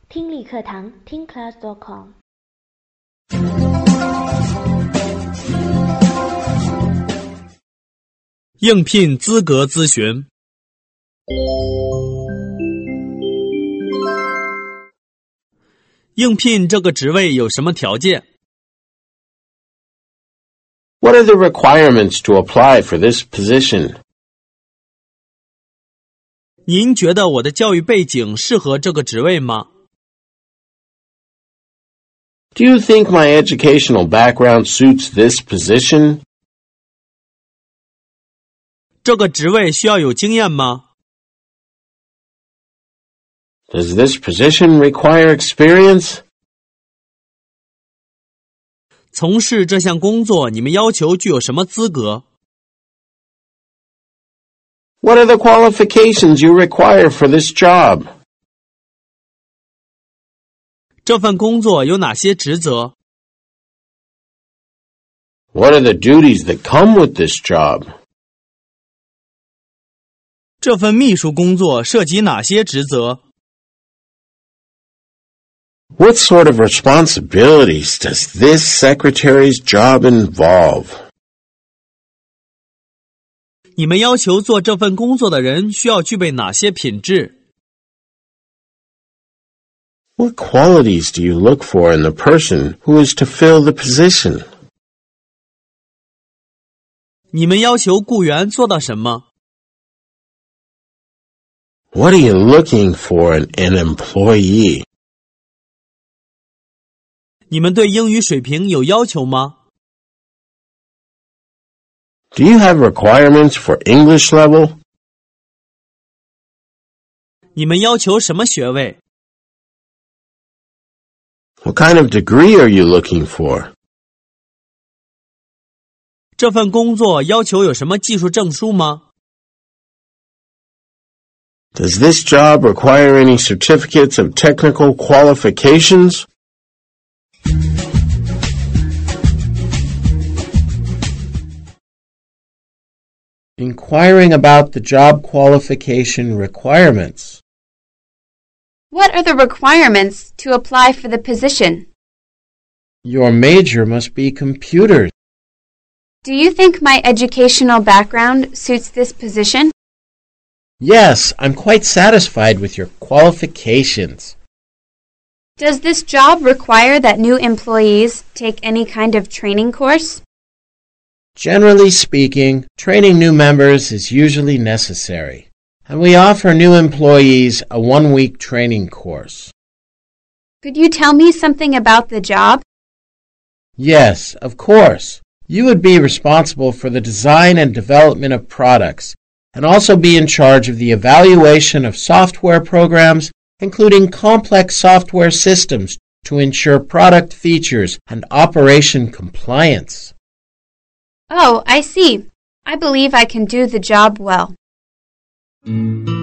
听力课堂听 class.com。 应聘资格咨询。应聘这个职位有什么条件？ What are the requirements to apply for this position? 您觉得我的教育背景适合这个职位吗？ Do you think my educational background suits this position? 这个职位需要有经验吗？ Does this position require experience? 从事这项工作，你们要求具有什么资格？ What are the qualifications you require for this job? 这份工作有哪些职责？ What are the duties that come with this job? 这份秘书工作涉及哪些职责？ What sort of responsibilities does this secretary's job involve? 你们要求做这份工作的人需要具备哪些品质？ What qualities do you look for in the person who is to fill the position? 你们要求雇员做到什么？ What are you looking for in an employee? 你们对英语水平有要求吗？ Do you have requirements for English level? 你们要求什么学位？ What kind of degree are you looking for? 这份工作要求有什么技术证书吗？ Does this job require any certificates of technical qualifications? Inquiring about the job qualification requirements. What are the requirements to apply for the position? Your major must be computers. Do you think my educational background suits this position? Yes, I'm quite satisfied with your qualifications. Does this job require that new employees take any kind of training course? Generally speaking, training new members is usually necessary, and we offer new employees a one-week training course. Could you tell me something about the job? Yes, of course. You would be responsible for the design and development of products, and also be in charge of the evaluation of software programs, including complex software systems to ensure product features and operation compliance. Oh, I see. I believe I can do the job well.